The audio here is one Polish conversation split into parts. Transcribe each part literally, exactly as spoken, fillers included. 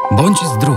Bądź zdrów.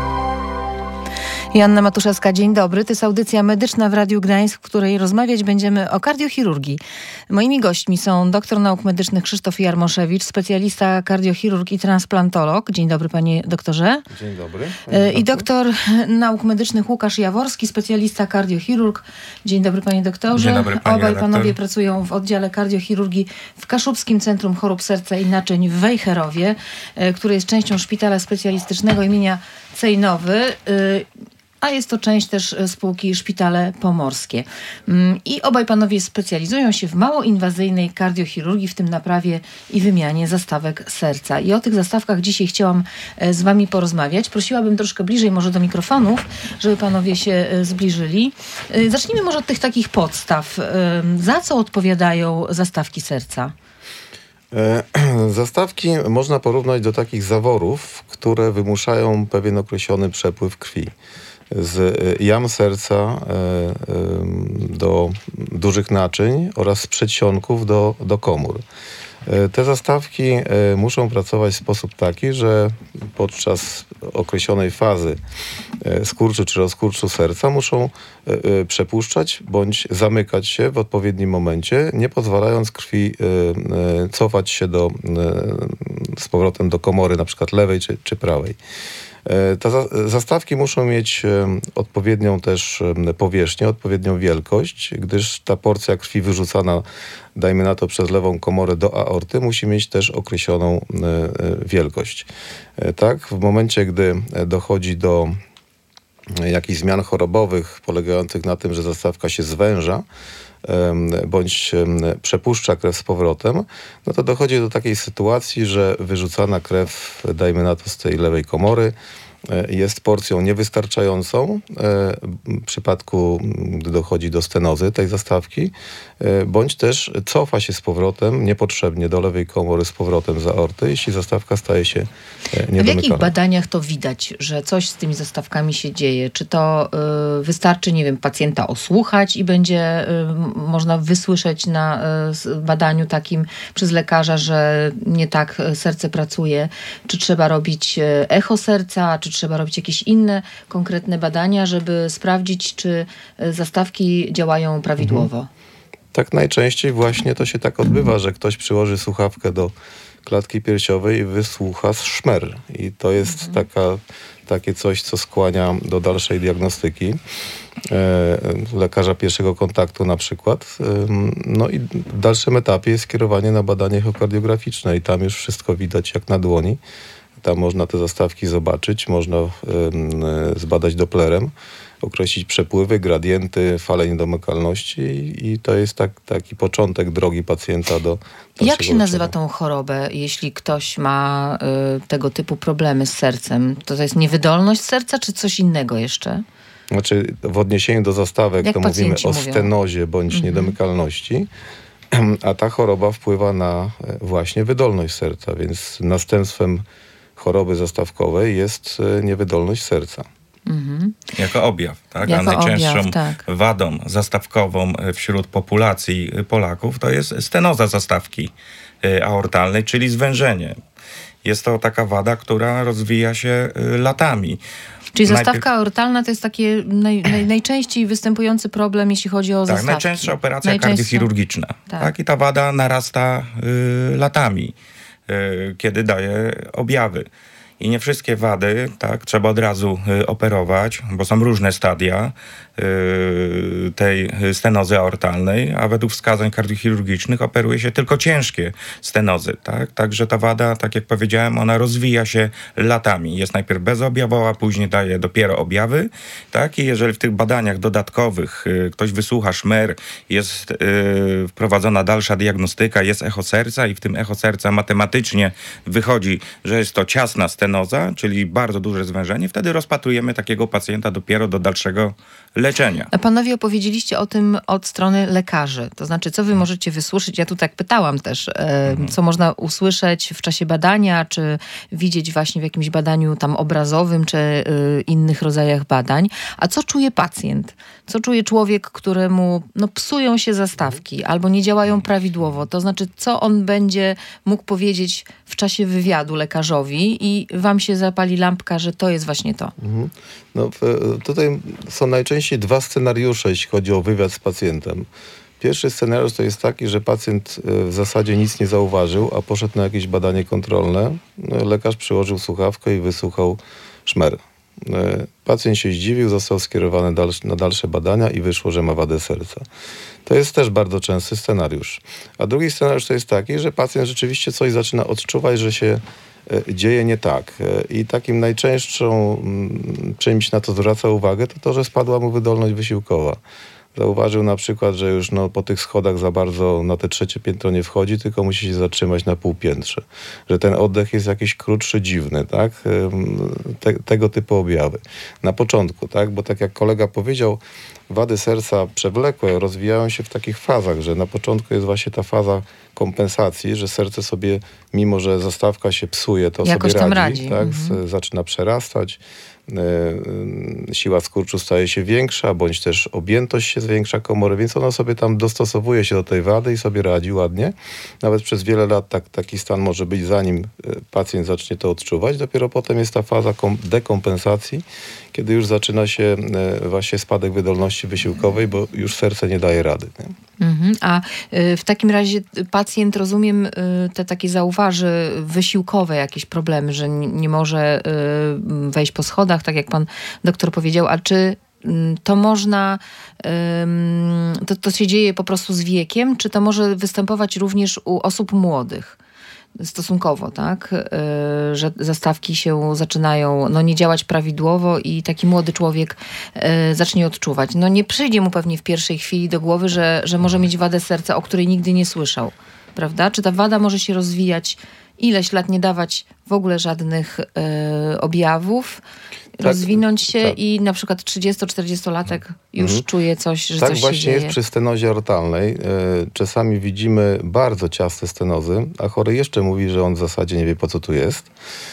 Joanna Matuszewska, dzień dobry. To jest audycja medyczna w Radiu Gdańsk, w której rozmawiać będziemy o kardiochirurgii. Moimi gośćmi są doktor nauk medycznych Krzysztof Jarmoszewicz, specjalista kardiochirurg i transplantolog. Dzień dobry, panie doktorze. Dzień dobry. I doktor nauk medycznych Łukasz Jaworski, specjalista kardiochirurg. Dzień dobry, panie doktorze. Dzień dobry, panie Obaj redaktor. panowie pracują w oddziale kardiochirurgii w Kaszubskim Centrum Chorób Serca i Naczyń w Wejherowie, które jest częścią szpitala specjalistycznego imienia Cejnowy. A jest to część też spółki Szpitale Pomorskie. I obaj panowie specjalizują się w mało inwazyjnej kardiochirurgii, w tym naprawie i wymianie zastawek serca. I o tych zastawkach dzisiaj chciałam z wami porozmawiać. Prosiłabym troszkę bliżej może do mikrofonów, żeby panowie się zbliżyli. Zacznijmy może od tych takich podstaw. Za co odpowiadają zastawki serca? Zastawki można porównać do takich zaworów, które wymuszają pewien określony przepływ krwi z jam serca do dużych naczyń oraz z przedsionków do, do komór. Te zastawki muszą pracować w sposób taki, że podczas określonej fazy skurczu czy rozkurczu serca muszą przepuszczać bądź zamykać się w odpowiednim momencie, nie pozwalając krwi cofać się do, z powrotem do komory, na przykład lewej czy, czy prawej. Te zastawki muszą mieć odpowiednią też powierzchnię, odpowiednią wielkość, gdyż ta porcja krwi wyrzucana, dajmy na to przez lewą komorę do aorty, musi mieć też określoną wielkość. Tak, w momencie, gdy dochodzi do jakichś zmian chorobowych polegających na tym, że zastawka się zwęża, bądź przepuszcza krew z powrotem, no to dochodzi do takiej sytuacji, że wyrzucana krew, dajmy na to z tej lewej komory, jest porcją niewystarczającą w przypadku, gdy dochodzi do stenozy tej zastawki, bądź też cofa się z powrotem niepotrzebnie do lewej komory z powrotem z aorty, jeśli zastawka staje się niedomykana. W jakich badaniach to widać, że coś z tymi zastawkami się dzieje? Czy to y, wystarczy, nie wiem, pacjenta osłuchać i będzie y, można wysłyszeć na y, badaniu takim przez lekarza, że nie tak serce pracuje? Czy trzeba robić echo serca? Czy trzeba robić jakieś inne konkretne badania, żeby sprawdzić, czy zastawki działają prawidłowo? Mhm. Tak najczęściej właśnie to się tak odbywa, że ktoś przyłoży słuchawkę do klatki piersiowej i wysłucha szmer. I to jest mhm. taka, takie coś, co skłania do dalszej diagnostyki e, lekarza pierwszego kontaktu na przykład. E, no i w dalszym etapie jest skierowanie na badanie echokardiograficzne i tam już wszystko widać jak na dłoni. Tam można te zastawki zobaczyć, można y, y, zbadać Dopplerem, określić przepływy, gradienty, fale niedomykalności i, i to jest tak, taki początek drogi pacjenta do Jak się nazywa leczenia. tą chorobę, jeśli ktoś ma y, tego typu problemy z sercem? To, to jest niewydolność serca, czy coś innego jeszcze? Znaczy w odniesieniu do zastawek Jak to mówimy o mówią? stenozie bądź mhm. niedomykalności, a ta choroba wpływa na właśnie wydolność serca, więc następstwem choroby zastawkowej jest niewydolność serca. Mhm. Jako objaw, tak? Jako A najczęstszą objaw, tak. wadą zastawkową wśród populacji Polaków to jest stenoza zastawki aortalnej, czyli zwężenie. Jest to taka wada, która rozwija się latami. Czyli Najpierw... zastawka aortalna to jest taki naj, naj, najczęściej występujący problem, jeśli chodzi o tak, zastawki. Najczęstsza operacja Najczęstsza. kardiochirurgiczna. Tak. tak. I ta wada narasta y, latami, y, kiedy daje objawy. I nie wszystkie wady, tak, trzeba od razu y, operować, bo są różne stadia y, tej stenozy aortalnej, a według wskazań kardiochirurgicznych operuje się tylko ciężkie stenozy, tak? Także ta wada, tak jak powiedziałem, ona rozwija się latami. Jest najpierw bezobjawowa, później daje dopiero objawy, tak? I jeżeli w tych badaniach dodatkowych y, ktoś wysłucha szmer, jest y, wprowadzona dalsza diagnostyka, jest echo serca i w tym echo serca matematycznie wychodzi, że jest to ciasna stenoza, czyli bardzo duże zwężenie, wtedy rozpatrujemy takiego pacjenta dopiero do dalszego leczenia. A panowie opowiedzieliście o tym od strony lekarzy. To znaczy, co wy możecie wysłyszeć? Ja tu tak pytałam też, e, mhm. co można usłyszeć w czasie badania, czy widzieć właśnie w jakimś badaniu tam obrazowym, czy y, innych rodzajach badań. A co czuje pacjent? Co czuje człowiek, któremu no, psują się zastawki albo nie działają prawidłowo? To znaczy, co on będzie mógł powiedzieć w czasie wywiadu lekarzowi i wam się zapali lampka, że to jest właśnie to? Mhm. No, tutaj są najczęściej dwa scenariusze, jeśli chodzi o wywiad z pacjentem. Pierwszy scenariusz to jest taki, że pacjent w zasadzie nic nie zauważył, a poszedł na jakieś badanie kontrolne. Lekarz przyłożył słuchawkę i wysłuchał szmer. Pacjent się zdziwił, został skierowany na dalsze badania i wyszło, że ma wadę serca. To jest też bardzo częsty scenariusz. A drugi scenariusz to jest taki, że pacjent rzeczywiście coś zaczyna odczuwać, że się dzieje nie tak. I takim najczęstszą czymś, na to zwraca uwagę, to to, że spadła mu wydolność wysiłkowa. Zauważył na przykład, że już no, po tych schodach za bardzo na te trzecie piętro nie wchodzi, tylko musi się zatrzymać na półpiętrze. Że ten oddech jest jakiś krótszy, dziwny, tak? Te, tego typu objawy. Na początku, tak? Bo tak jak kolega powiedział, wady serca przewlekłe rozwijają się w takich fazach, że na początku jest właśnie ta faza kompensacji, że serce sobie, mimo że zastawka się psuje, to jakoś sobie tam radzi, radzi. tak? Mhm. Zaczyna przerastać. Siła skurczu staje się większa, bądź też objętość się zwiększa komory, więc ona sobie tam dostosowuje się do tej wady i sobie radzi ładnie. Nawet przez wiele lat tak, taki stan może być, zanim pacjent zacznie to odczuwać. Dopiero potem jest ta faza dekompensacji, kiedy już zaczyna się właśnie spadek wydolności wysiłkowej, bo już serce nie daje rady. Nie? Mhm. A w takim razie pacjent, rozumiem, te takie zauważy wysiłkowe jakieś problemy, że nie może wejść po schodach, tak jak pan doktor powiedział, a czy to można, to, to się dzieje po prostu z wiekiem, czy to może występować również u osób młodych? Stosunkowo, tak? Yy, że zastawki się zaczynają no, nie działać prawidłowo i taki młody człowiek yy, zacznie odczuwać. No nie przyjdzie mu pewnie w pierwszej chwili do głowy, że, że może mieć wadę serca, o której nigdy nie słyszał. Prawda? Czy ta wada może się rozwijać ileś lat, nie dawać w ogóle żadnych yy, objawów, tak, rozwinąć się tak. I na przykład trzydziesto-czterdziestolatek już mhm. czuje coś, że tak coś się dzieje. Tak właśnie jest przy stenozie ortalnej. Czasami widzimy bardzo ciaste stenozy, a chory jeszcze mówi, że on w zasadzie nie wie, po co tu jest.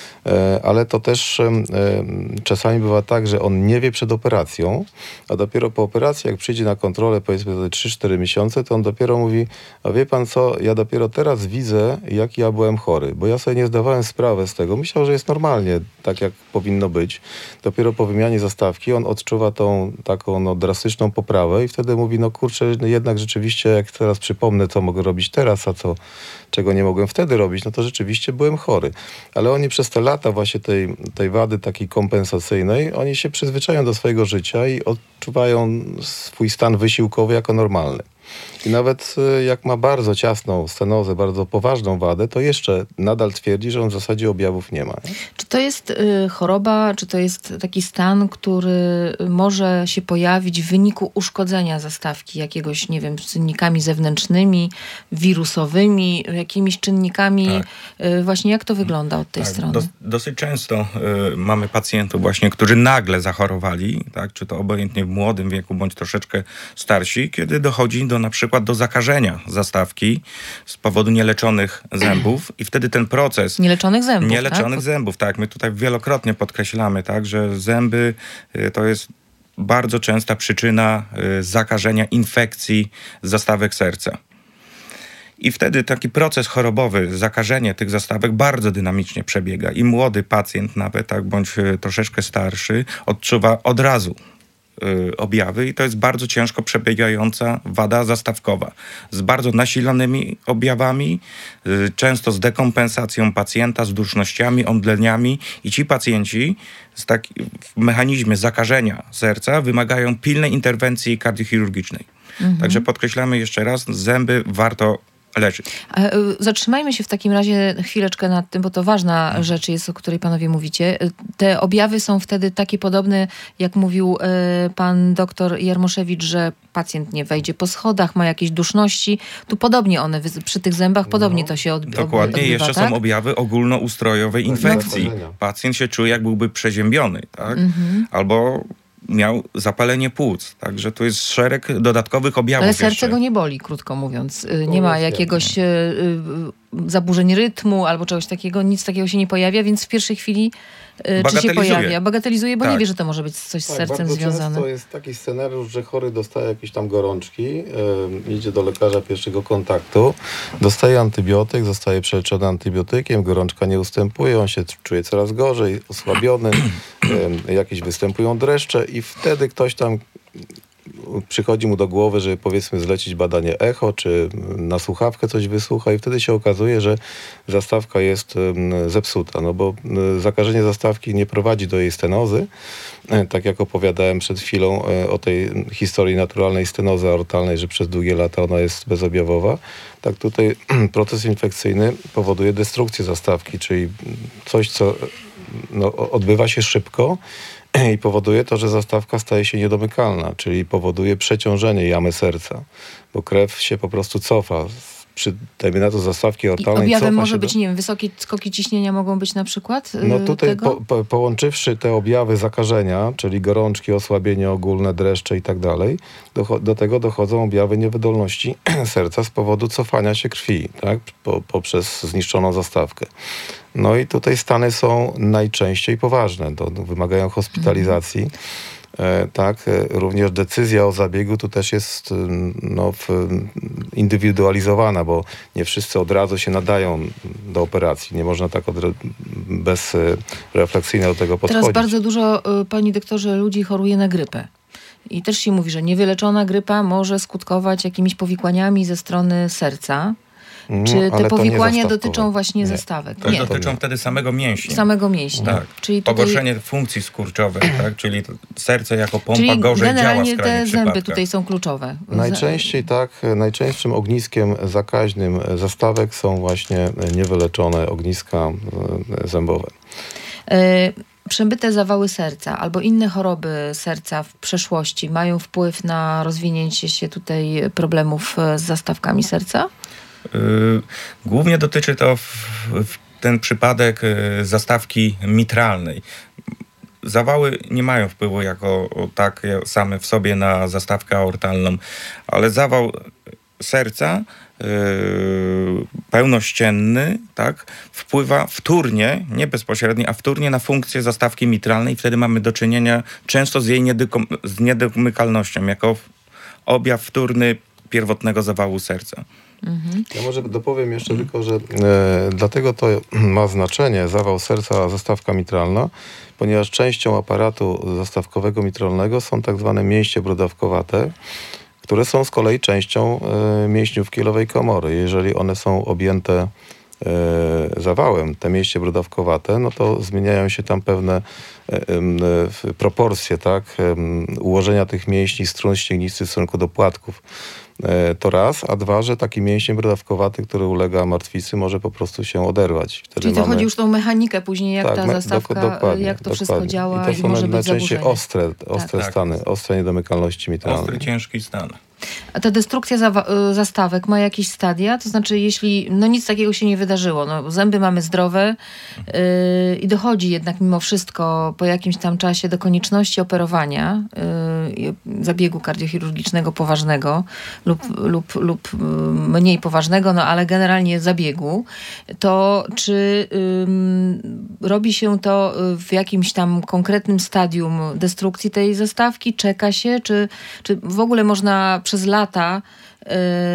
Ale to też czasami bywa tak, że on nie wie przed operacją, a dopiero po operacji, jak przyjdzie na kontrolę, powiedzmy trzy cztery miesiące, to on dopiero mówi, a wie pan co, ja dopiero teraz widzę, jak ja byłem chory, bo ja sobie nie zdawałem sprawy z tego. Myślał, że jest normalnie, tak jak powinno być. Dopiero po wymianie zastawki on odczuwa tą taką no, drastyczną poprawę i wtedy mówi, no kurczę, jednak rzeczywiście, jak teraz przypomnę, co mogę robić teraz, a co, czego nie mogłem wtedy robić, no to rzeczywiście byłem chory. Ale oni przez te lata właśnie tej, tej wady takiej kompensacyjnej, oni się przyzwyczają do swojego życia i odczuwają swój stan wysiłkowy jako normalny. I nawet jak ma bardzo ciasną stenozę, bardzo poważną wadę, to jeszcze nadal twierdzi, że on w zasadzie objawów nie ma. Nie? Czy to jest y, choroba, czy to jest taki stan, który może się pojawić w wyniku uszkodzenia zastawki jakiegoś, nie wiem, czynnikami zewnętrznymi, wirusowymi, jakimiś czynnikami? Tak. Y, właśnie jak to wygląda od tej tak, strony? Dos, dosyć często y, mamy pacjentów właśnie, którzy nagle zachorowali, tak, czy to obojętnie w młodym wieku, bądź troszeczkę starsi, kiedy dochodzi do na przykład do zakażenia zastawki z powodu nieleczonych zębów i wtedy ten proces... Nieleczonych zębów, Nieleczonych tak? zębów, tak. My tutaj wielokrotnie podkreślamy, tak, że zęby y, to jest bardzo częsta przyczyna y, zakażenia infekcji zastawek serca. I wtedy taki proces chorobowy, zakażenie tych zastawek bardzo dynamicznie przebiega. I młody pacjent nawet, tak, bądź y, troszeczkę starszy, odczuwa od razu objawy i to jest bardzo ciężko przebiegająca wada zastawkowa z bardzo nasilonymi objawami, często z dekompensacją pacjenta, z dusznościami, omdleniami i ci pacjenci z tak, w mechanizmie zakażenia serca wymagają pilnej interwencji kardiochirurgicznej. Mhm. Także podkreślamy jeszcze raz, zęby warto leczyć. Zatrzymajmy się w takim razie chwileczkę nad tym, bo to ważna hmm. rzecz jest, o której panowie mówicie. Te objawy są wtedy takie podobne, jak mówił pan doktor Jarmoszewicz, że pacjent nie wejdzie po schodach, ma jakieś duszności. Tu podobnie one, przy tych zębach podobnie no, to się odbywa. Dokładnie. Odbywa, jeszcze tak? są objawy ogólnoustrojowej infekcji. Pacjent się czuje, jak byłby przeziębiony, tak? Mhm. Albo miał zapalenie płuc. Także tu jest szereg dodatkowych objawów. Ale serce jeszcze. go nie boli, krótko mówiąc. Nie ma jakiegoś y, y, zaburzeń rytmu albo czegoś takiego, nic takiego się nie pojawia, więc w pierwszej chwili y, czy się pojawia? Bagatelizuje, bo tak. nie wie, że to może być coś z tak, sercem bardzo związane. To jest taki scenariusz, że chory dostaje jakieś tam gorączki, yy, idzie do lekarza pierwszego kontaktu, dostaje antybiotyk, zostaje przeleczony antybiotykiem, gorączka nie ustępuje, on się czuje coraz gorzej, osłabiony, yy, jakieś występują dreszcze i wtedy ktoś tam przychodzi mu do głowy, żeby powiedzmy zlecić badanie echo, czy na słuchawkę coś wysłucha i wtedy się okazuje, że zastawka jest zepsuta, no bo zakażenie zastawki nie prowadzi do jej stenozy, tak jak opowiadałem przed chwilą o tej historii naturalnej stenozy aortalnej, że przez długie lata ona jest bezobjawowa. Tak tutaj proces infekcyjny powoduje destrukcję zastawki, czyli coś, co no, odbywa się szybko, i powoduje to, że zastawka staje się niedomykalna, czyli powoduje przeciążenie jamy serca, bo krew się po prostu cofa. Przy, dajmy na to, zastawki aortalnej. I objawem może do... być, nie wiem, wysokie skoki ciśnienia mogą być na przykład No tutaj tego? po, po, połączywszy te objawy zakażenia, czyli gorączki, osłabienie ogólne, dreszcze i tak dalej, do, do tego dochodzą objawy niewydolności serca z powodu cofania się krwi, tak, po, poprzez zniszczoną zastawkę. No i tutaj stany są najczęściej poważne, to wymagają hospitalizacji. E, tak, e, również decyzja o zabiegu tu też jest no, w, indywidualizowana, bo nie wszyscy od razu się nadają do operacji. Nie można tak od, bezrefleksyjnie do tego podchodzić. Teraz bardzo dużo, panie doktorze, ludzi choruje na grypę. I też się mówi, że niewyleczona grypa może skutkować jakimiś powikłaniami ze strony serca. Czy te powikłania dotyczą właśnie nie. zastawek? To nie. dotyczą nie. wtedy samego mięśnia. Samego mięśnia. Tak. Czyli tutaj... Pogorszenie funkcji skurczowej, tak? Czyli serce jako pompa Czyli gorzej działa w generalnie te zęby przypadkach. tutaj są kluczowe. Najczęściej tak, najczęstszym ogniskiem zakaźnym zastawek są właśnie niewyleczone ogniska zębowe. Y- Przebyte zawały serca albo inne choroby serca w przeszłości mają wpływ na rozwinięcie się tutaj problemów z zastawkami serca? Yy, głównie dotyczy to w, w ten przypadek yy, zastawki mitralnej. Zawały nie mają wpływu jako tak same w sobie na zastawkę aortalną, ale zawał serca Yy, pełnościenny, tak, wpływa wtórnie, nie bezpośrednio, a wtórnie na funkcję zastawki mitralnej. Wtedy mamy do czynienia często z jej niedykom- z niedomykalnością, jako objaw wtórny pierwotnego zawału serca. Mhm. Ja może dopowiem jeszcze tylko, że e, dlatego to ma znaczenie zawał serca, zastawka mitralna, ponieważ częścią aparatu zastawkowego mitralnego są tak zwane mięśnie brodawkowate, które są z kolei częścią e, mięśniów kielowej komory. Jeżeli one są objęte e, zawałem, te mięśnie brodawkowate, no to zmieniają się tam pewne e, e, proporcje, tak, e, ułożenia tych mięśni, strun ścięgnistych w stosunku do płatków. E, to raz, a dwa, że taki mięsień brodawkowaty, który ulega martwicy, może po prostu się oderwać. Wtedy Czyli to mamy... chodzi już o tą mechanikę później, jak tak, ta zastawka, dok- dokładnie, jak to dokładnie. wszystko działa i, i, to są może być najczęściej zaburzenie. ostre, ostre Tak. stany, ostre niedomykalności mitralnej. Ostry, ciężki stan. A ta destrukcja zawa- zastawek ma jakieś stadia? To znaczy, jeśli no nic takiego się nie wydarzyło, no zęby mamy zdrowe yy, i dochodzi jednak mimo wszystko po jakimś tam czasie do konieczności operowania, yy, zabiegu kardiochirurgicznego poważnego lub, lub, lub mniej poważnego, no ale generalnie zabiegu, to czy yy, robi się to w jakimś tam konkretnym stadium destrukcji tej zastawki? Czeka się? Czy, czy w ogóle można przez lata yy,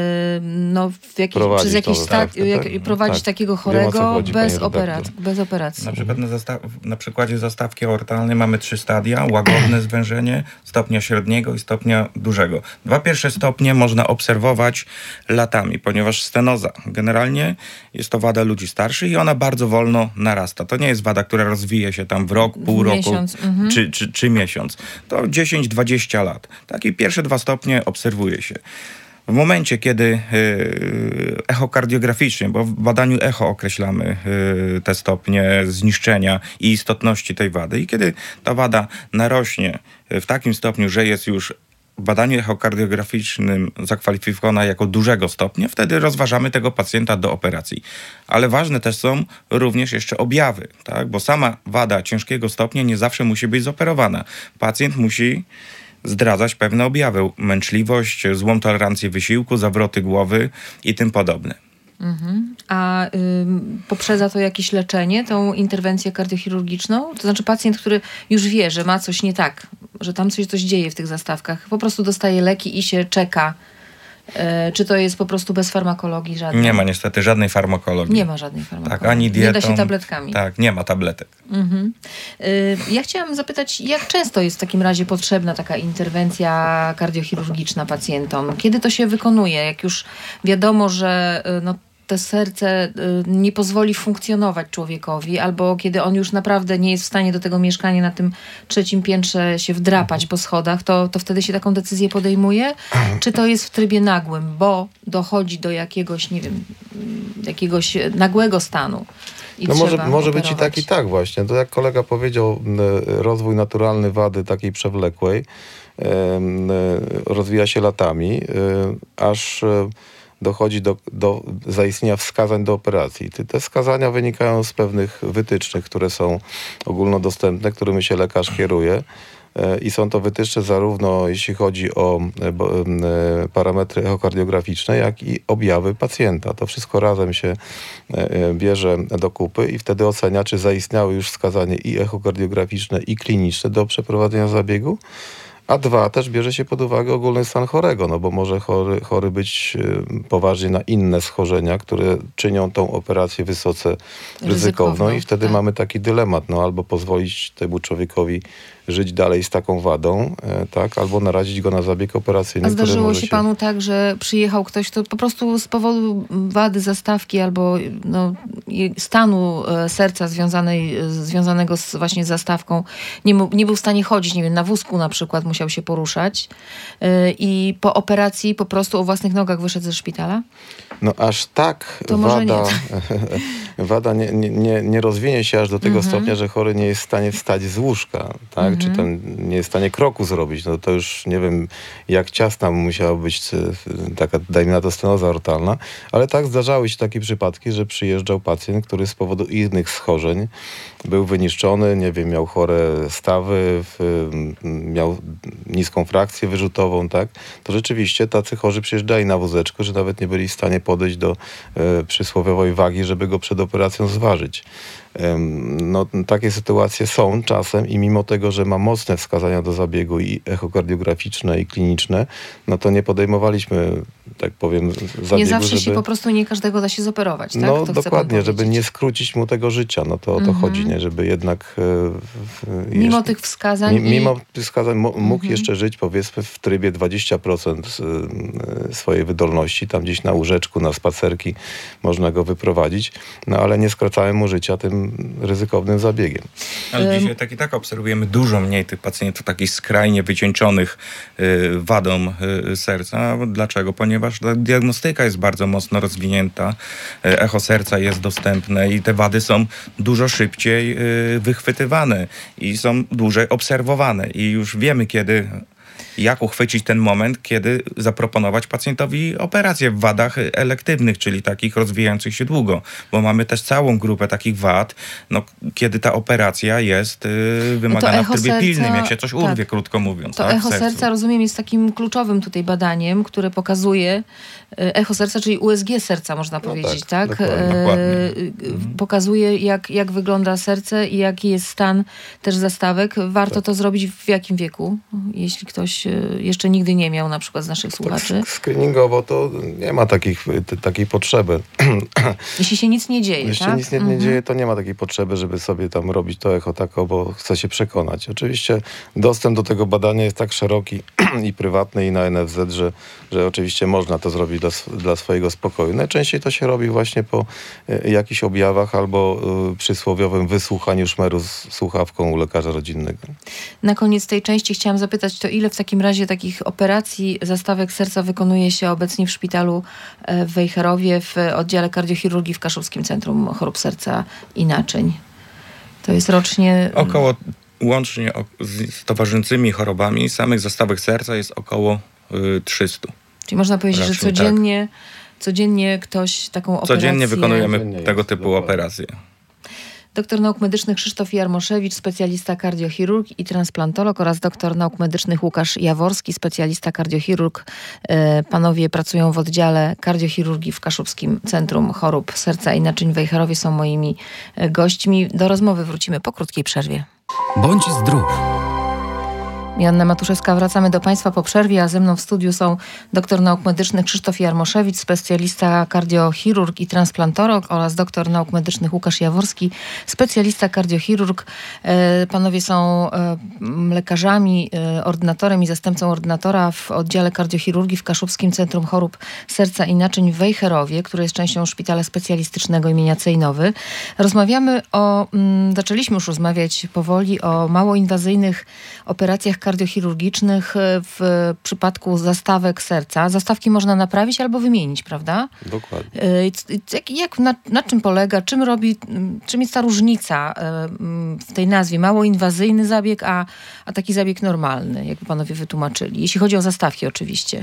no, w jakich, przez jakiś stadium jak, tak? prowadzić tak. takiego chorego chodzi, bez, operac- bez operacji. Na przykład na, zastaw- na przykładzie zastawki aortalnej mamy trzy stadia. Łagodne zwężenie, stopnia średniego i stopnia dużego. Dwa pierwsze stopnie można obserwować latami, ponieważ stenoza generalnie jest to wada ludzi starszych i ona bardzo wolno narasta. To nie jest wada, która rozwija się tam w rok, pół w roku mhm. czy, czy, czy miesiąc. To dziesięć dwadzieścia lat. Takie pierwsze dwa stopnie obserwuje się. W momencie, kiedy yy, echokardiograficznie, bo w badaniu echo określamy yy, te stopnie zniszczenia i istotności tej wady i kiedy ta wada narośnie w takim stopniu, że jest już w badaniu echokardiograficznym zakwalifikowana jako dużego stopnia, wtedy rozważamy tego pacjenta do operacji. Ale ważne też są również jeszcze objawy, tak? Bo sama wada ciężkiego stopnia nie zawsze musi być zoperowana. Pacjent musi zdradzać pewne objawy, męczliwość, złą tolerancję wysiłku, zawroty głowy i tym podobne. Mhm. A y, poprzedza to jakieś leczenie, tą interwencję kardiochirurgiczną? To znaczy pacjent, który już wie, że ma coś nie tak, że tam coś, coś dzieje w tych zastawkach, po prostu dostaje leki i się czeka. Y, czy to jest po prostu bez farmakologii żadnej? Nie ma niestety żadnej farmakologii. Nie ma żadnej farmakologii. Tak, ani dietą. Nie da się tabletkami. Tak, nie ma tabletek. Mhm. Y, ja chciałam zapytać, jak często jest w takim razie potrzebna taka interwencja kardiochirurgiczna pacjentom? Kiedy to się wykonuje? Jak już wiadomo, że y, no, to serce nie pozwoli funkcjonować człowiekowi, albo kiedy on już naprawdę nie jest w stanie do tego mieszkania na tym trzecim piętrze się wdrapać po schodach, to, to wtedy się taką decyzję podejmuje? Czy to jest w trybie nagłym, bo dochodzi do jakiegoś, nie wiem, jakiegoś nagłego stanu? I no może, może operować. być i tak, i tak właśnie. To jak kolega powiedział, rozwój naturalny wady takiej przewlekłej rozwija się latami, aż dochodzi do, do zaistnienia wskazań do operacji. Te wskazania wynikają z pewnych wytycznych, które są ogólnodostępne, którymi się lekarz kieruje. I są to wytyczne zarówno jeśli chodzi o parametry echokardiograficzne, jak i objawy pacjenta. To wszystko razem się bierze do kupy i wtedy ocenia, czy zaistniały już wskazanie i echokardiograficzne, i kliniczne do przeprowadzenia zabiegu. A dwa, też bierze się pod uwagę ogólny stan chorego, no bo może chory, chory być poważnie na inne schorzenia, które czynią tą operację wysoce ryzykowną, ryzykowną i wtedy tak. mamy taki dylemat, no albo pozwolić temu człowiekowi żyć dalej z taką wadą, e, tak, albo narazić go na zabieg operacyjny. A zdarzyło się, się panu tak, że przyjechał ktoś, to po prostu z powodu wady zastawki albo no, stanu serca związanej, związanego z, właśnie z zastawką, nie, nie był w stanie chodzić, nie wiem, na wózku na przykład musiał się poruszać yy, i po operacji po prostu o własnych nogach wyszedł ze szpitala? No aż tak to wada, nie. wada nie, nie, nie rozwinie się aż do tego mm-hmm. stopnia, że chory nie jest w stanie wstać z łóżka, tak? Mm-hmm. Czy ten nie jest w stanie kroku zrobić. No to już nie wiem, jak ciasna musiała być taka, dajmy na to, stenoza ortalna, ale tak zdarzały się takie przypadki, że przyjeżdżał pacjent, który z powodu innych schorzeń był wyniszczony, nie wiem, miał chore stawy, miał niską frakcję wyrzutową, tak? To rzeczywiście tacy chorzy przyjeżdżali na wózeczku, że nawet nie byli w stanie podejść do e, przysłowiowej wagi, żeby go przed operacją zważyć. E, no, takie sytuacje są czasem i mimo tego, że ma mocne wskazania do zabiegu i echokardiograficzne, i kliniczne, no to nie podejmowaliśmy, tak powiem, zabiegu, nie zawsze żeby... się po prostu nie każdego da się zoperować, tak? No to dokładnie, żeby nie skrócić mu tego życia, no to o to mm-hmm. chodzi, nie? Żeby jednak... E, mimo tych wskazań... Mi, mimo i... tych wskazań mógł mm-hmm. jeszcze żyć, powiedzmy, w trybie dwadzieścia procent swojej wydolności, tam gdzieś na łóżeczku, na spacerki można go wyprowadzić, no ale nie skracałem mu życia tym ryzykownym zabiegiem. Ale um. dzisiaj tak i tak obserwujemy dużo mniej tych pacjentów takich skrajnie wycieńczonych y, wadą y, serca. Dlaczego? Ponieważ ta diagnostyka jest bardzo mocno rozwinięta, y, echo serca jest dostępne i te wady są dużo szybciej y, wychwytywane i są dłużej obserwowane i już wiemy, kiedy... jak uchwycić ten moment, kiedy zaproponować pacjentowi operację w wadach elektywnych, czyli takich rozwijających się długo. Bo mamy też całą grupę takich wad, no, kiedy ta operacja jest yy, wymagana w trybie serca, pilnym, jak się coś tak, urwie, krótko mówiąc. To tak, echo serca, rozumiem, jest takim kluczowym tutaj badaniem, które pokazuje echo serca, czyli U S G serca, można no powiedzieć, tak? tak? Dokładnie. dokładnie. Pokazuje, jak, jak wygląda serce i jaki jest stan też zastawek. Warto tak. to zrobić w jakim wieku? Jeśli ktoś jeszcze nigdy nie miał, na przykład z naszych słuchaczy. Tak, screeningowo to nie ma takich, t- takiej potrzeby. Jeśli się nic nie dzieje, Jeśli tak? nic nie, nie mhm. dzieje, to nie ma takiej potrzeby, żeby sobie tam robić to echo tako, bo chce się przekonać. Oczywiście dostęp do tego badania jest tak szeroki i prywatny i na N F Z, że, że oczywiście można to zrobić dla, dla swojego spokoju. Najczęściej to się robi właśnie po y, jakichś objawach albo y, przysłowiowym wysłuchaniu szmeru z słuchawką u lekarza rodzinnego. Na koniec tej części chciałam zapytać, to ile w takim razie takich operacji zastawek serca wykonuje się obecnie w szpitalu w Wejherowie w oddziale kardiochirurgii w Kaszubskim Centrum Chorób Serca i Naczyń? To jest rocznie... Około łącznie o, z, z towarzyszącymi chorobami samych zastawek serca jest około y, trzysta. Czyli można powiedzieć, Raczej że codziennie, tak. codziennie ktoś taką operację... Codziennie wykonujemy Codziennie tego jest, typu dokładnie. operacje. Doktor nauk medycznych Krzysztof Jarmoszewicz, specjalista kardiochirurg i transplantolog, oraz doktor nauk medycznych Łukasz Jaworski, specjalista kardiochirurg. Panowie pracują w oddziale kardiochirurgii w Kaszubskim Centrum Chorób Serca i Naczyń w Wejherowie, są moimi gośćmi. Do rozmowy wrócimy po krótkiej przerwie. Bądź zdrów. Joanna Matuszewska, wracamy do Państwa po przerwie, a ze mną w studiu są doktor nauk medycznych Krzysztof Jarmoszewicz, specjalista kardiochirurg i transplantolog, oraz doktor nauk medycznych Łukasz Jaworski, specjalista kardiochirurg. Panowie są lekarzami, ordynatorem i zastępcą ordynatora w oddziale kardiochirurgii w Kaszubskim Centrum Chorób Serca i Naczyń w Wejherowie, które jest częścią szpitala specjalistycznego imienia Cejnowy. Rozmawiamy o, zaczęliśmy już rozmawiać powoli o mało inwazyjnych operacjach kardiochirurgicznych w przypadku zastawek serca. Zastawki można naprawić albo wymienić, prawda? Dokładnie. Jak, jak, na, na czym polega, czym robi, czym jest ta różnica w tej nazwie? Mało inwazyjny zabieg, a, a taki zabieg normalny, jakby panowie wytłumaczyli. Jeśli chodzi o zastawki oczywiście.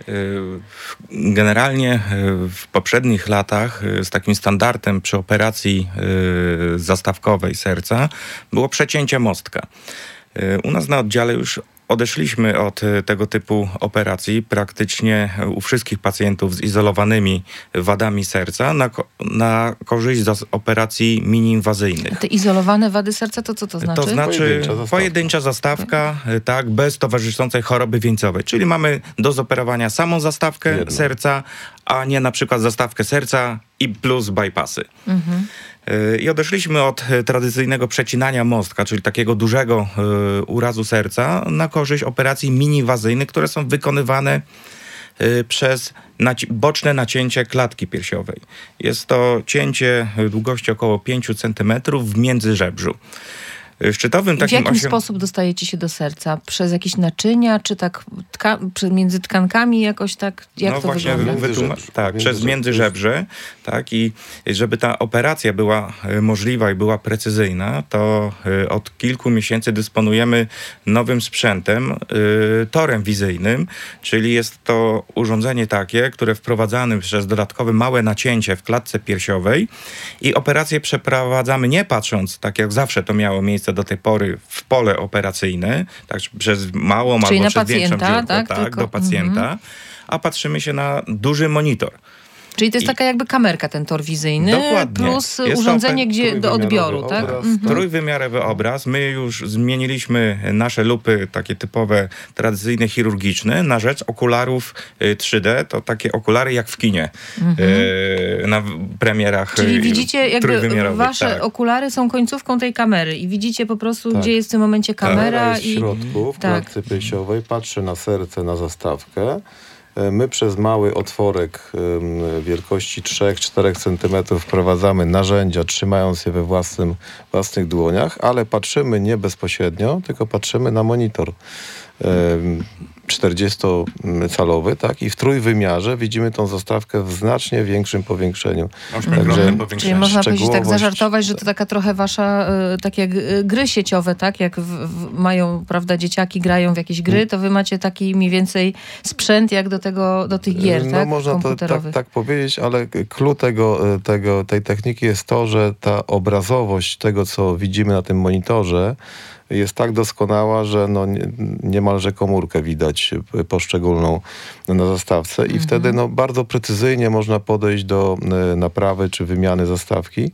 Generalnie w poprzednich latach z takim standardem przy operacji zastawkowej serca było przecięcie mostka. U nas na oddziale już odeszliśmy od tego typu operacji praktycznie u wszystkich pacjentów z izolowanymi wadami serca na, na korzyść z operacji mini-inwazyjnych. Te izolowane wady serca to co to znaczy? To znaczy pojedyncza zastawka, pojedyncza zastawka tak, bez towarzyszącej choroby wieńcowej. Czyli mamy do zoperowania samą zastawkę Jedno. serca, a nie na przykład zastawkę serca i plus bypassy. Mhm. I odeszliśmy od tradycyjnego przecinania mostka, czyli takiego dużego y, urazu serca, na korzyść operacji mini-inwazyjnych, które są wykonywane y, przez naci- boczne nacięcie klatki piersiowej. Jest to cięcie długości około pięć centymetrów w międzyżebrzu. W szczytowym takim w jakim osiem... sposób dostajecie się do serca? Przez jakieś naczynia, czy tak tka... między tkankami jakoś tak? Jak no to właśnie wygląda? wytłuma- tak, przez międzyżebrze, tak, i żeby ta operacja była możliwa i była precyzyjna, to y, od kilku miesięcy dysponujemy nowym sprzętem, y, torem wizyjnym, czyli jest to urządzenie takie, które wprowadzane przez dodatkowe małe nacięcie w klatce piersiowej i operację przeprowadzamy nie patrząc, tak jak zawsze to miało miejsce do tej pory, w pole operacyjne, tak, przez małą Czyli albo na przez większą pacjenta, dziurkę, tak? tak, Tylko- do pacjenta, mhm. a patrzymy się na duży monitor. Czyli to jest I- taka jakby kamerka, ten tor wizyjny, Dokładnie. plus Jest to urządzenie open- gdzie do odbioru, tak? obraz, Mhm. Trójwymiarowy obraz. My już zmieniliśmy nasze lupy takie typowe, tradycyjne, chirurgiczne na rzecz okularów y, trzy D. To takie okulary jak w kinie y, na w- premierach Czyli y, widzicie, jakby trójwymiarowych, wasze tak. okulary są końcówką tej kamery i widzicie po prostu, Tak. gdzie jest w tym momencie kamera. Kamera jest w i środku, w tak. klatce piersiowej, patrzy na serce, na zastawkę. My przez mały otworek ym, wielkości trzy do czterech centymetrów wprowadzamy narzędzia, trzymając je we własnym, własnych dłoniach, ale patrzymy nie bezpośrednio, tylko patrzymy na monitor ym, czterdziestocalowy, tak? I w trójwymiarze widzimy tą zastawkę w znacznie większym powiększeniu. Ośmiokrotnym Czyli powiększeniu. można powiedzieć tak, szczegółowość- zażartować, że to taka trochę wasza, y, takie g- gry sieciowe, tak? Jak w, w, mają, prawda, dzieciaki grają w jakieś gry, to wy macie taki mniej więcej sprzęt jak do tego, do tych gier, No tak? można to tak, komputerowych. tak powiedzieć, ale clue tego, tego, tej techniki jest to, że ta obrazowość tego, co widzimy na tym monitorze, jest tak doskonała, że no nie, niemalże komórkę widać poszczególną na zastawce i Mhm. wtedy no, bardzo precyzyjnie można podejść do e, naprawy czy wymiany zastawki.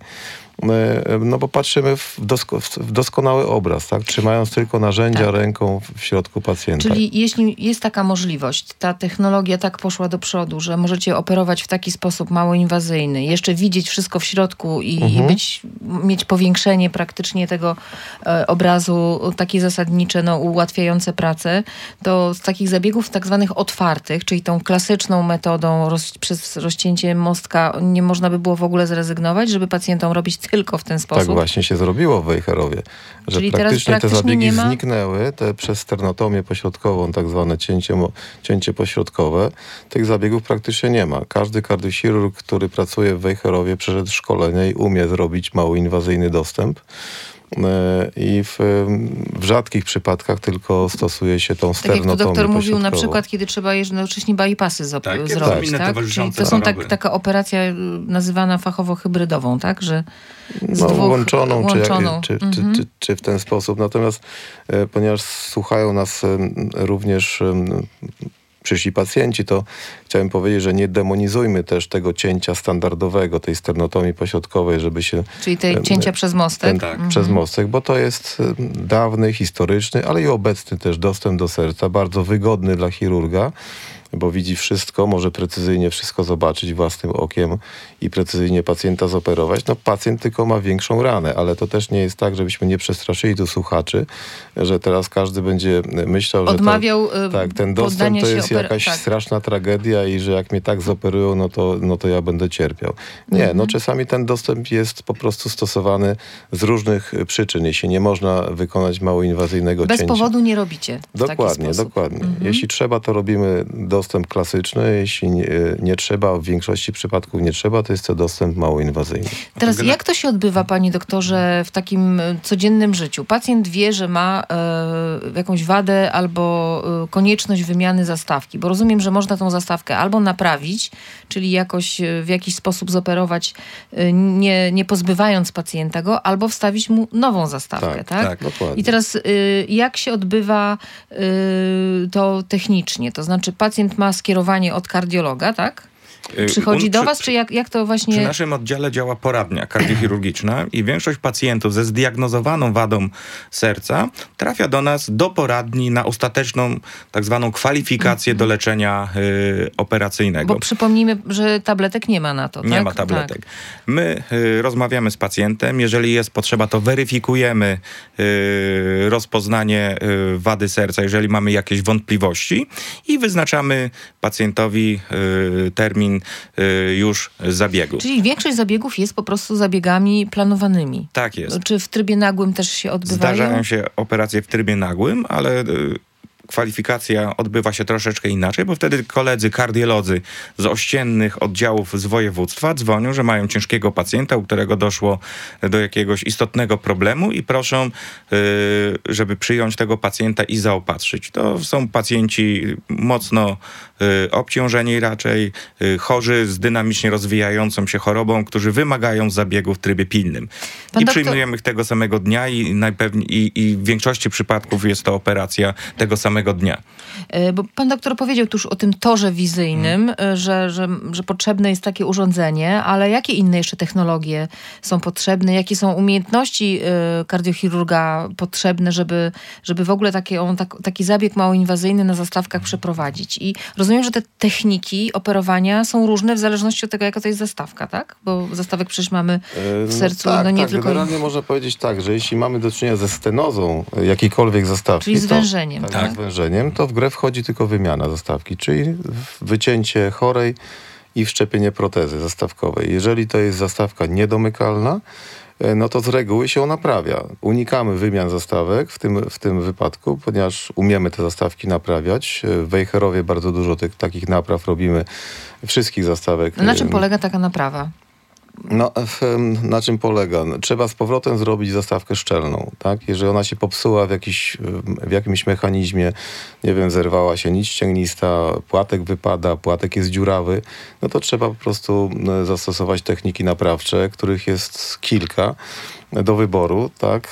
E, No bo patrzymy w, dosko, w doskonały obraz, tak? Trzymając tylko narzędzia Tak. ręką w środku pacjenta. Czyli jeśli jest taka możliwość, ta technologia tak poszła do przodu, że możecie operować w taki sposób mało inwazyjny, jeszcze widzieć wszystko w środku i, i być, mieć powiększenie praktycznie tego e, obrazu, takie zasadnicze, no, ułatwiające pracę, to z takich zabiegów tak zwanych otwartych, czyli tą klasyczną metodą roz, przez rozcięcie mostka nie można by było w ogóle zrezygnować, żeby pacjentom robić tylko w ten sposób. Tak właśnie się zrobiło w Wejherowie, że Czyli teraz praktycznie te praktycznie zabiegi nie ma- zniknęły, te przez sternotomię pośrodkową, tak zwane cięcie, mo- cięcie pośrodkowe, tych zabiegów praktycznie nie ma. Każdy kardiochirurg, który pracuje w Wejherowie, przeszedł szkolenie i umie zrobić mało inwazyjny dostęp. i w, w rzadkich przypadkach tylko stosuje się tą sternotomię pośrodkową. Tak jak tu doktor mówił na pośrodkową. przykład, kiedy trzeba jednocześnie bypassy zop- Tak, zrobić. tak. Tak? Czyli to są tak, taka operacja nazywana fachowo hybrydową, tak? Że z no, dwóch łączoną, łączoną. Czy, jak, czy, mhm. czy, czy, czy w ten sposób. Natomiast e, ponieważ słuchają nas e, również e, przyszli pacjenci, to chciałem powiedzieć, że nie demonizujmy też tego cięcia standardowego, tej sternotomii pośrodkowej, żeby się... Czyli tej cięcia przez mostek? Ten, tak, mhm. przez mostek, bo to jest dawny, historyczny, ale i obecny też dostęp do serca, bardzo wygodny dla chirurga, bo widzi wszystko, może precyzyjnie wszystko zobaczyć własnym okiem i precyzyjnie pacjenta zoperować. No pacjent tylko ma większą ranę, ale to też nie jest tak, żebyśmy nie przestraszyli tu słuchaczy, że teraz każdy będzie myślał, że Odmawiał, to, tak, ten dostęp to jest oper- jakaś tak. straszna tragedia i że jak mnie tak zoperują, no to, no to ja będę cierpiał. Nie, mhm. no czasami ten dostęp jest po prostu stosowany z różnych przyczyn, jeśli nie można wykonać mało inwazyjnego Bez cięcia. Bez powodu nie robicie. Dokładnie, dokładnie. Mhm. Jeśli trzeba, to robimy dostęp klasyczny, jeśli nie, nie trzeba, w większości przypadków nie trzeba, to jest to dostęp mało inwazyjny. Teraz jak to się odbywa, panie doktorze, w takim codziennym życiu? Pacjent wie, że ma e, jakąś wadę albo e, konieczność wymiany zastawki, bo rozumiem, że można tą zastawkę albo naprawić, czyli jakoś w jakiś sposób zoperować, e, nie, nie pozbywając pacjenta go, albo wstawić mu nową zastawkę, tak? Tak, tak dokładnie. I teraz e, jak się odbywa e, to technicznie? To znaczy pacjent ma skierowanie od kardiologa, tak? Przychodzi Un, do przy, was, czy jak, jak to właśnie... Przy naszym oddziale działa poradnia kardiochirurgiczna i większość pacjentów ze zdiagnozowaną wadą serca trafia do nas do poradni na ostateczną tak zwaną kwalifikację do leczenia y, operacyjnego. Bo przypomnijmy, że tabletek nie ma na to, Nie tak? ma tabletek. Tak. My y, rozmawiamy z pacjentem, jeżeli jest potrzeba, to weryfikujemy y, rozpoznanie y, wady serca, jeżeli mamy jakieś wątpliwości i wyznaczamy pacjentowi y, termin już zabiegu. Czyli większość zabiegów jest po prostu zabiegami planowanymi. Tak jest. Czy w trybie nagłym też się odbywają? Zdarzają się operacje w trybie nagłym, ale kwalifikacja odbywa się troszeczkę inaczej, bo wtedy koledzy kardiolodzy z ościennych oddziałów z województwa dzwonią, że mają ciężkiego pacjenta, u którego doszło do jakiegoś istotnego problemu i proszą, żeby przyjąć tego pacjenta i zaopatrzyć. To są pacjenci mocno obciążeni raczej, chorzy z dynamicznie rozwijającą się chorobą, którzy wymagają zabiegu w trybie pilnym. Pan I doktor... przyjmujemy ich tego samego dnia i, najpewniej, i, i w większości przypadków jest to operacja tego samego dnia. Bo pan doktor powiedział tuż o tym torze wizyjnym, hmm. że, że, że potrzebne jest takie urządzenie, ale jakie inne jeszcze technologie są potrzebne? Jakie są umiejętności kardiochirurga potrzebne, żeby, żeby w ogóle taki, on, tak, taki zabieg małoinwazyjny na zastawkach przeprowadzić? I rozumiem, że te techniki operowania są różne w zależności od tego, jaka to jest zastawka, tak? Bo zastawek przecież mamy w sercu, no, tak, no nie tak. tylko... Generalnie można powiedzieć tak, że jeśli mamy do czynienia ze stenozą jakiejkolwiek zastawki... Czyli z wężeniem, to, tak? tak. Z wężeniem, to w grę wchodzi tylko wymiana zastawki, czyli wycięcie chorej i wszczepienie protezy zastawkowej. Jeżeli to jest zastawka niedomykalna, no to z reguły się naprawia. Unikamy wymian zastawek w tym, w tym wypadku, ponieważ umiemy te zastawki naprawiać. W Wejherowie bardzo dużo tych, takich napraw robimy, wszystkich zastawek. Na czym polega taka naprawa? No, na czym polega? Trzeba z powrotem zrobić zastawkę szczelną, tak? Jeżeli ona się popsuła w, jakiś, w jakimś mechanizmie, nie wiem, zerwała się nić ścięgnista, płatek wypada, płatek jest dziurawy, no to trzeba po prostu zastosować techniki naprawcze, których jest kilka do wyboru, tak?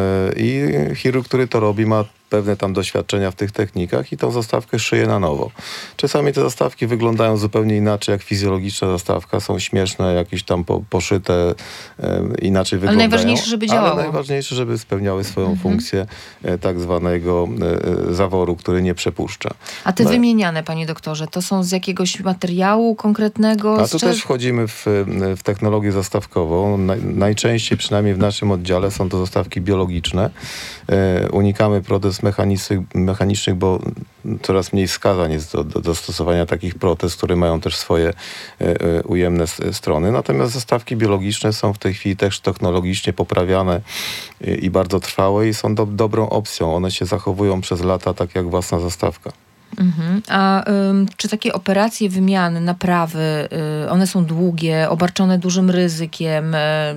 I chirurg, który to robi, ma pewne tam doświadczenia w tych technikach i tą zastawkę szyje na nowo. Czasami te zastawki wyglądają zupełnie inaczej jak fizjologiczna zastawka, są śmieszne, jakieś tam po, poszyte, e, inaczej ale wyglądają. Ale najważniejsze, żeby działało. Ale najważniejsze, żeby spełniały swoją mhm. funkcję e, tak zwanego e, zaworu, który nie przepuszcza. A te no. wymieniane, panie doktorze, to są z jakiegoś materiału konkretnego? A tu też wchodzimy w, w technologię zastawkową. Naj, najczęściej, przynajmniej w naszym oddziale, są to zastawki biologiczne. E, unikamy protez mechanicznych, mechanicznych, bo coraz mniej wskazań jest do, do, do stosowania takich protez, które mają też swoje e, e, ujemne s, strony. Natomiast zastawki biologiczne są w tej chwili też technologicznie poprawiane i, i bardzo trwałe i są do, dobrą opcją. One się zachowują przez lata tak jak własna zastawka. Mhm. A ym, czy takie operacje wymiany, naprawy, y, one są długie, obarczone dużym ryzykiem? Y,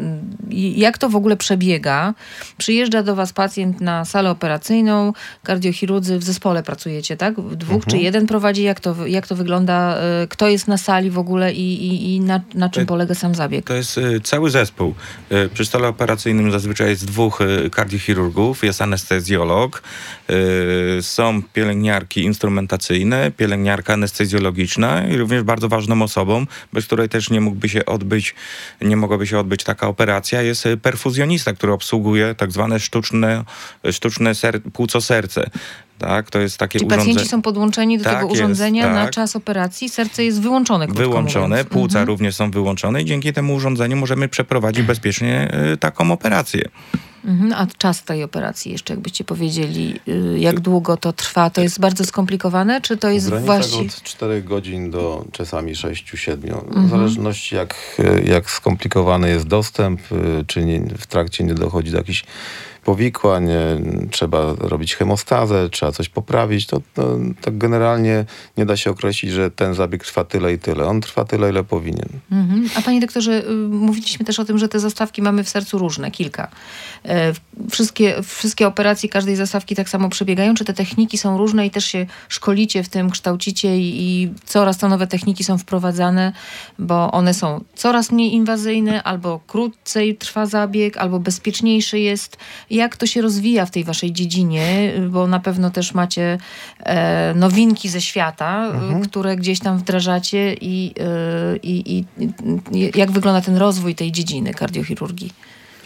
jak to w ogóle przebiega? Przyjeżdża do was pacjent na salę operacyjną, kardiochirurdzy w zespole pracujecie, tak? Dwóch mhm. czy jeden prowadzi? Jak to, jak to wygląda? Y, kto jest na sali w ogóle i, i, i na, na czym polega sam zabieg? To jest y, cały zespół. Y, przy stole operacyjnym zazwyczaj jest dwóch y, kardiochirurgów, jest anestezjolog, y, są pielęgniarki instrumentacyjne, pielęgniarka anestezjologiczna i również bardzo ważną osobą, bez której też nie mógłby się odbyć, nie mogłaby się odbyć taka operacja, jest perfuzjonista, który obsługuje tak zwane sztuczne, sztuczne ser- płuco-serce. Tak, to jest takie Czyli urządzenie. pacjenci są podłączeni do tak tego urządzenia jest, na tak. czas operacji, serce jest wyłączone, krótko Wyłączone, mówiąc. płuca mhm. również są wyłączone i dzięki temu urządzeniu możemy przeprowadzić bezpiecznie y, taką operację. Mhm. A czas tej operacji jeszcze, jakbyście powiedzieli, y, jak długo to trwa? To jest bardzo skomplikowane, czy to jest właśnie... od czterech godzin do czasami sześciu siedmiu. Mhm. W zależności jak, jak skomplikowany jest dostęp, czy nie, w trakcie nie dochodzi do jakichś powikłań, trzeba robić hemostazę, trzeba coś poprawić, to, to, to generalnie nie da się określić, że ten zabieg trwa tyle i tyle. On trwa tyle, ile powinien. Mhm. A panie doktorze, y, mówiliśmy też o tym, że te zastawki mamy w sercu różne, kilka. E, wszystkie, wszystkie operacje każdej zastawki tak samo przebiegają? Czy te techniki są różne i też się szkolicie w tym, kształcicie i, i coraz to nowe techniki są wprowadzane, bo one są coraz mniej inwazyjne, albo krócej trwa zabieg, albo bezpieczniejszy jest. Jak to się rozwija w tej waszej dziedzinie? Bo na pewno też macie e, nowinki ze świata, mhm. które gdzieś tam wdrażacie i, e, i, i, i jak wygląda ten rozwój tej dziedziny kardiochirurgii?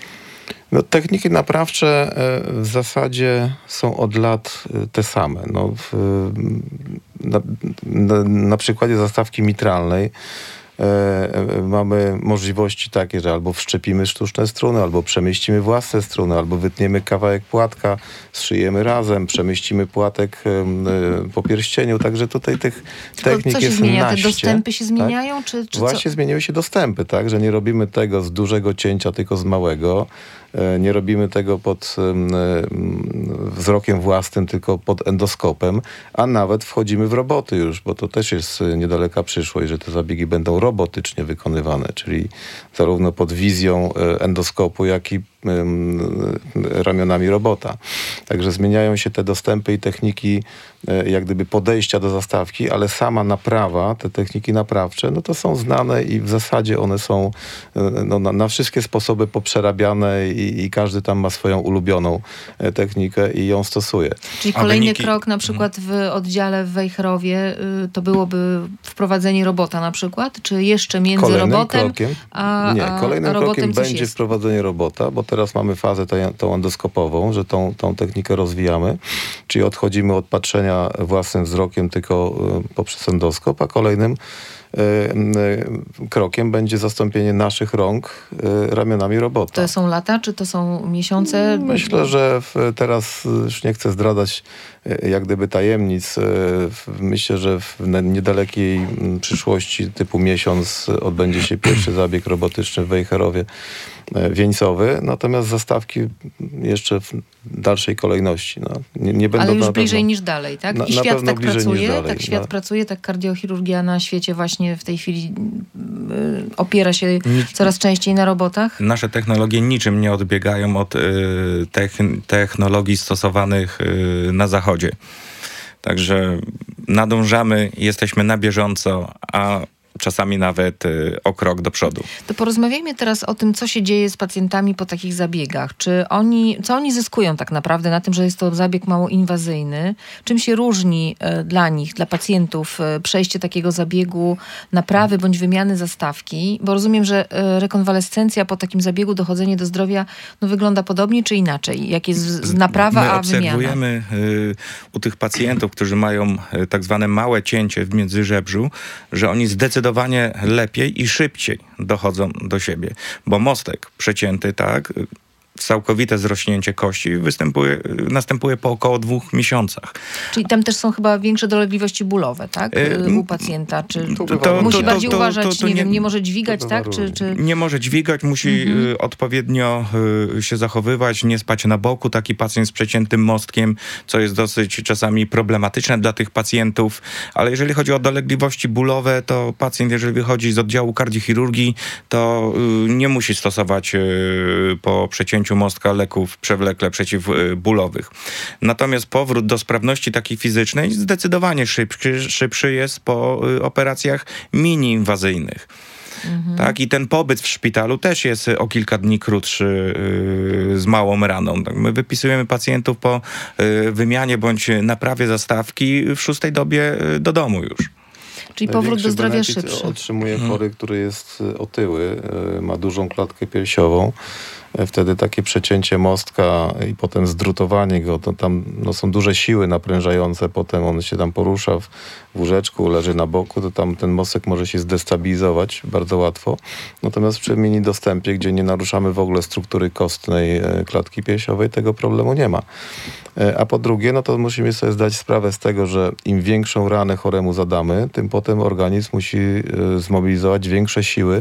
No, techniki naprawcze w zasadzie są od lat te same. No, w, na, na, na przykładzie zastawki mitralnej E, mamy możliwości takie, że albo wszczepimy sztuczne struny, albo przemieścimy własne struny, albo wytniemy kawałek płatka, zszyjemy razem, przemieścimy płatek e, po pierścieniu, także tutaj tych Tylko technik co się jest zmienia? naście. Te dostępy się zmieniają? Tak? Czy, czy Właśnie co? zmieniły się dostępy, tak, że nie robimy tego z dużego cięcia, tylko z małego. Nie robimy tego pod wzrokiem własnym, tylko pod endoskopem, a nawet wchodzimy w roboty już, bo to też jest niedaleka przyszłość, że te zabiegi będą robotycznie wykonywane, czyli zarówno pod wizją endoskopu, jak i ramionami robota. Także zmieniają się te dostępy i techniki jak gdyby podejścia do zastawki, ale sama naprawa, te techniki naprawcze, no to są znane i w zasadzie one są no, na, na wszystkie sposoby poprzerabiane i, i każdy tam ma swoją ulubioną technikę i ją stosuje. Czyli kolejny wyniki... krok na przykład w oddziale w Wejherowie to byłoby wprowadzenie robota na przykład? Czy jeszcze między kolejnym robotem krokiem, a, nie, a, kolejnym a robotem krokiem coś będzie jest? wprowadzenie robota, bo teraz mamy fazę tą, tą endoskopową, że tą, tą technikę rozwijamy, czyli odchodzimy od patrzenia własnym wzrokiem tylko y, poprzez endoskop, a kolejnym y, y, krokiem będzie zastąpienie naszych rąk y, ramionami robota. To są lata, czy to są miesiące? Myślę, że w, teraz już nie chcę zdradzać y, jak gdyby tajemnic. Y, myślę, że w niedalekiej y, przyszłości typu miesiąc odbędzie się pierwszy zabieg robotyczny w Wejherowie wieńcowy, natomiast zastawki jeszcze w dalszej kolejności. No, nie, nie będą Ale już na bliżej pewno, niż dalej, tak? Na, I na świat tak pracuje, dalej, tak świat no. pracuje, tak kardiochirurgia na świecie właśnie w tej chwili y, opiera się Nic, coraz częściej na robotach? Nasze technologie niczym nie odbiegają od y, techn- technologii stosowanych y, na Zachodzie. Także nadążamy, jesteśmy na bieżąco, a czasami nawet y, o krok do przodu. To porozmawiajmy teraz o tym, co się dzieje z pacjentami po takich zabiegach. Czy oni, co oni zyskują tak naprawdę na tym, że jest to zabieg mało inwazyjny? Czym się różni y, dla nich, dla pacjentów y, przejście takiego zabiegu, naprawy bądź wymiany zastawki? Bo rozumiem, że y, rekonwalescencja po takim zabiegu, dochodzenie do zdrowia no, wygląda podobnie czy inaczej? Jak jest z, z naprawa, My a wymiana? My obserwujemy y, u tych pacjentów, którzy mają y, tak zwane małe cięcie w międzyżebrzu, że oni zdecydowanie lepiej i szybciej dochodzą do siebie. Bo mostek przecięty, tak, całkowite zrośnięcie kości występuje, następuje po około dwóch miesiącach. Czyli tam też są chyba większe dolegliwości bólowe, tak? U pacjenta, czy To- to, to- musi to- bardziej to- to- uważać, to- to nie, nie- wiem, nie może dźwigać, to tak? bywa Czy, różnie. czy... Nie może dźwigać, musi Mhm. y, odpowiednio y, się zachowywać, nie spać na boku. Taki pacjent z przeciętym mostkiem, co jest dosyć czasami problematyczne dla tych pacjentów. Ale jeżeli chodzi o dolegliwości bólowe, to pacjent, jeżeli wychodzi z oddziału kardiochirurgii, to y, nie musi stosować y, po przecięciu mostka leków przewlekle przeciwbólowych. Natomiast powrót do sprawności takiej fizycznej zdecydowanie szybszy, szybszy jest po y, operacjach mini-inwazyjnych. Tak, i ten pobyt w szpitalu też jest o kilka dni krótszy yy, z małą raną. Tak, my wypisujemy pacjentów po yy, wymianie bądź naprawie zastawki w szóstej dobie yy, do domu już. Czyli powrót do Największy zdrowia benefit szybszy. otrzymuje chory, który jest y, otyły, y, ma dużą klatkę piersiową. Y, Wtedy takie przecięcie mostka i potem zdrutowanie go, to tam no, są duże siły naprężające, potem on się tam porusza w w łóżeczku, leży na boku, to tam ten mostek może się zdestabilizować bardzo łatwo. Natomiast przy mini dostępie, gdzie nie naruszamy w ogóle struktury kostnej y, klatki piersiowej, tego problemu nie ma. Y, A po drugie, no to musimy sobie zdać sprawę z tego, że im większą ranę choremu zadamy, tym potem organizm musi y, zmobilizować większe siły,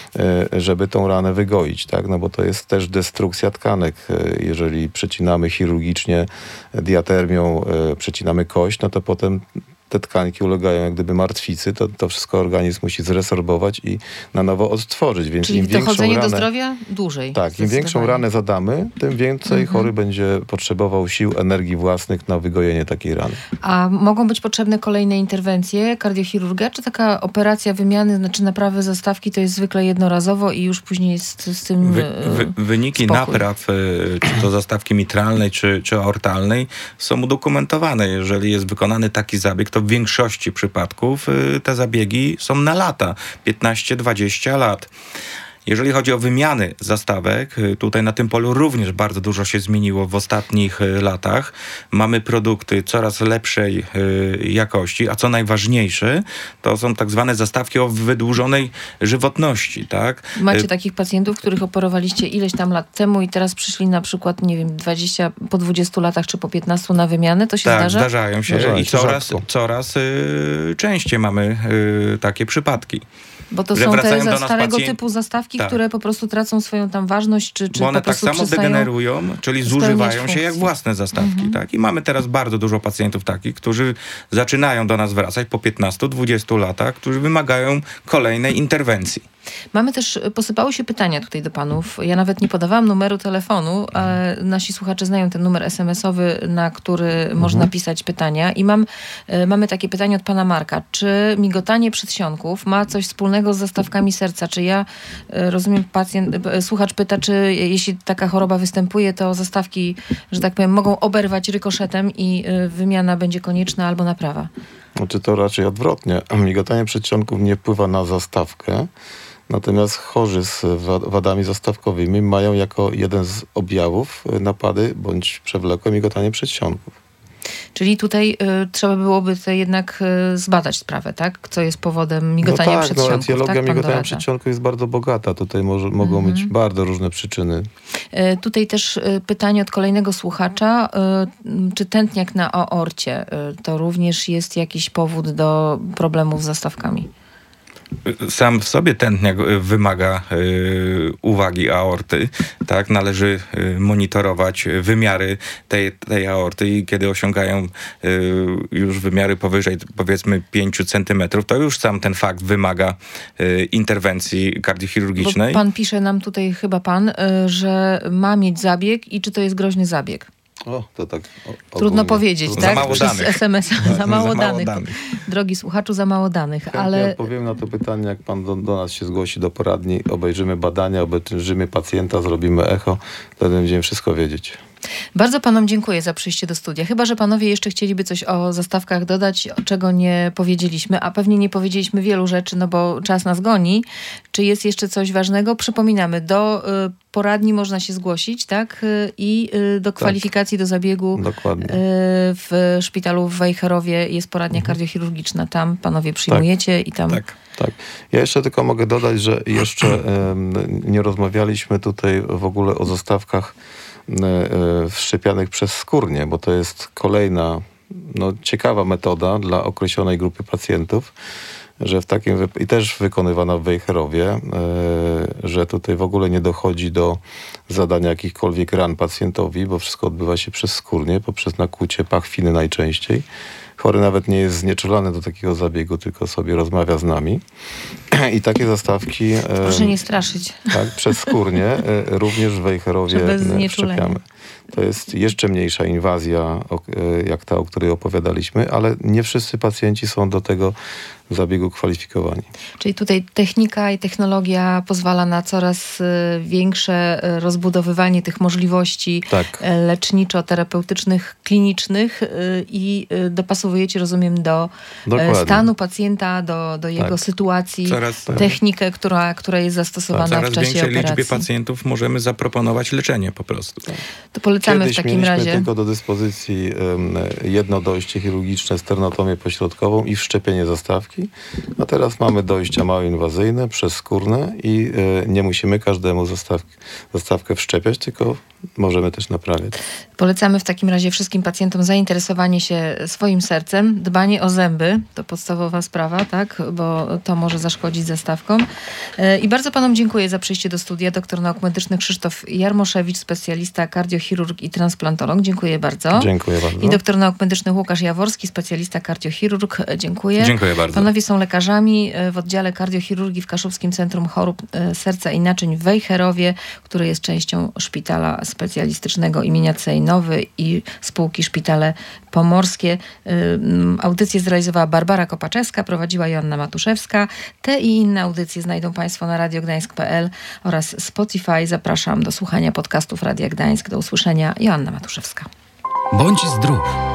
y, żeby tą ranę wygoić, tak? No bo to jest też destrukcja tkanek. Y, Jeżeli przecinamy chirurgicznie diatermią, y, przecinamy kość, no to potem te tkanki ulegają jak gdyby martwicy, to, to wszystko organizm musi zresorbować i na nowo odtworzyć. Więc Czyli im większą dochodzenie ranę, do zdrowia dłużej. tak, im większą zdecydowanie. ranę zadamy, tym więcej Mhm. chory będzie potrzebował sił, energii własnych na wygojenie takiej rany. A mogą być potrzebne kolejne interwencje kardiochirurga, czy taka operacja wymiany, znaczy naprawy zastawki to jest zwykle jednorazowo i już później jest z tym Wy, e, wy, wyniki spokój. napraw, y, czy to zastawki mitralnej, czy, czy aortalnej, są udokumentowane. Jeżeli jest wykonany taki zabieg, to w większości przypadków y, te zabiegi są na lata, piętnaście dwadzieścia lat. Jeżeli chodzi o wymiany zastawek, y, tutaj na tym polu również bardzo dużo się zmieniło w ostatnich y, latach. Mamy produkty coraz lepszej y, jakości, a co najważniejsze, to są tak zwane zastawki o wydłużonej żywotności, tak? Macie Y, takich pacjentów, których operowaliście ileś tam lat temu i teraz przyszli na przykład, nie wiem, dwadzieścia, po dwudziestu latach czy po piętnastu na wymianę? To się tak, zdarza? zdarzają się Zdarzają i się coraz, rzadko. coraz y, częściej mamy y, takie przypadki. Bo to że są te wracają do za nas starego pacjent- typu zastawki, Tak. które po prostu tracą swoją tam ważność, czy, czy Bo one po tak prostu samo przestają... degenerują, czyli spełniać zużywają się funkcje. jak własne zastawki. Tak? I mamy teraz bardzo dużo pacjentów takich, którzy zaczynają do nas wracać po piętnastu dwudziestu latach, którzy wymagają kolejnej interwencji. Mamy też, posypały się pytania tutaj do panów. Ja nawet nie podawałam numeru telefonu, ale nasi słuchacze znają ten numer es em esowy, na który można pisać pytania. I mam, e, mamy takie pytanie od pana Marka. Czy migotanie przedsionków ma coś wspólnego z zastawkami serca? Czy ja, e, rozumiem, pacjent, e, słuchacz pyta, czy jeśli taka choroba występuje, to zastawki, że tak powiem, mogą oberwać rykoszetem i e, wymiana będzie konieczna albo naprawa? Znaczy to raczej odwrotnie. Migotanie przedsionków nie wpływa na zastawkę, natomiast chorzy z wa- wadami zastawkowymi mają jako jeden z objawów y, napady bądź przewlekłe migotanie przedsionków. Czyli tutaj y, trzeba byłoby tutaj jednak y, zbadać sprawę, tak? Co jest powodem migotania no tak, przedsionków. no etiologia tak, pan migotania doradza. przedsionków jest bardzo bogata. Tutaj może, mogą Mhm. być bardzo różne przyczyny. Y, tutaj też y, pytanie od kolejnego słuchacza. Y, czy tętniak na aorcie y, to również jest jakiś powód do problemów z zastawkami? Sam w sobie tętniak y, wymaga y, uwagi aorty, tak? Należy y, monitorować wymiary tej, tej aorty i kiedy osiągają y, już wymiary powyżej powiedzmy pięciu centymetrów, to już sam ten fakt wymaga y, interwencji Bo kardiochirurgicznej. pan pisze nam tutaj, chyba pan, y, że ma mieć zabieg i czy to jest groźny zabieg? O, to tak o, Trudno ogólnie. powiedzieć, Trudno Za tak? mało Przez danych. es em es za mało Za mało danych. danych. Drogi słuchaczu, za mało danych, Chętnie ale... odpowiem na to pytanie, jak pan do, do nas się zgłosi do poradni, obejrzymy badania, obejrzymy pacjenta, zrobimy echo, wtedy będziemy wszystko wiedzieć. Bardzo panom dziękuję za przyjście do studia. Chyba że panowie jeszcze chcieliby coś o zastawkach dodać, czego nie powiedzieliśmy, a pewnie nie powiedzieliśmy wielu rzeczy, no bo czas nas goni. Czy jest jeszcze coś ważnego? Przypominamy, do y, poradni można się zgłosić, tak? Y, I y, do kwalifikacji, tak, do zabiegu. Dokładnie. Y, w szpitalu w Wejherowie jest poradnia mhm. kardiochirurgiczna. Tam panowie przyjmujecie tak. i tam... Tak. Tak. Ja jeszcze tylko mogę dodać, że jeszcze um, nie rozmawialiśmy tutaj w ogóle o zastawkach wszczepianych przez skórnie, bo to jest kolejna no, ciekawa metoda dla określonej grupy pacjentów, że w takim i też wykonywana w Wejherowie, że tutaj w ogóle nie dochodzi do zadania jakichkolwiek ran pacjentowi, bo wszystko odbywa się przez skórnie, poprzez nakłucie pachwiny najczęściej. Chory nawet nie jest znieczulany do takiego zabiegu, tylko sobie rozmawia z nami. I takie zastawki... Proszę nie straszyć. Tak, przez skórnie również w Wejherowie wszczepiamy. To jest jeszcze mniejsza inwazja, jak ta, o której opowiadaliśmy, ale nie wszyscy pacjenci są do tego zabiegu kwalifikowani. Czyli tutaj technika i technologia pozwala na coraz większe rozbudowywanie tych możliwości tak. leczniczo-terapeutycznych, klinicznych i dopasowujecie, rozumiem, do Dokładnie. stanu pacjenta, do, do jego tak. sytuacji, coraz, technikę, która, która jest zastosowana tak. w czasie operacji. Coraz większej liczbie pacjentów możemy zaproponować leczenie po prostu. Tak. To polecamy Kiedyś w takim mieliśmy razie. tylko do dyspozycji um, jedno dojście chirurgiczne, sternotomię pośrodkową i wszczepienie zastawki. A teraz mamy dojścia małoinwazyjne, przezskórne i y, nie musimy każdemu zastawk, zastawkę wszczepiać, tylko możemy też naprawiać. Polecamy w takim razie wszystkim pacjentom zainteresowanie się swoim sercem, dbanie o zęby, to podstawowa sprawa, tak, bo to może zaszkodzić zastawkom. Y, I bardzo panom dziękuję za przyjście do studia. Doktor nauk medycznych Krzysztof Jarmoszewicz, specjalista, kardiochirurg i transplantolog. Dziękuję bardzo. Dziękuję bardzo. I doktor nauk medycznych Łukasz Jaworski, specjalista, kardiochirurg. Dziękuję. Dziękuję bardzo. Panowie są lekarzami w oddziale kardiochirurgii w Kaszubskim Centrum Chorób Serca i Naczyń w Wejherowie, który jest częścią szpitala specjalistycznego imienia Cejnowy i spółki Szpitale Pomorskie. Audycję zrealizowała Barbara Kopaczewska, prowadziła Joanna Matuszewska. Te i inne audycje znajdą państwo na radiogdańsk kropka p l oraz Spotify. Zapraszam do słuchania podcastów Radia Gdańsk. Do usłyszenia. Joanna Matuszewska. Bądź zdrów.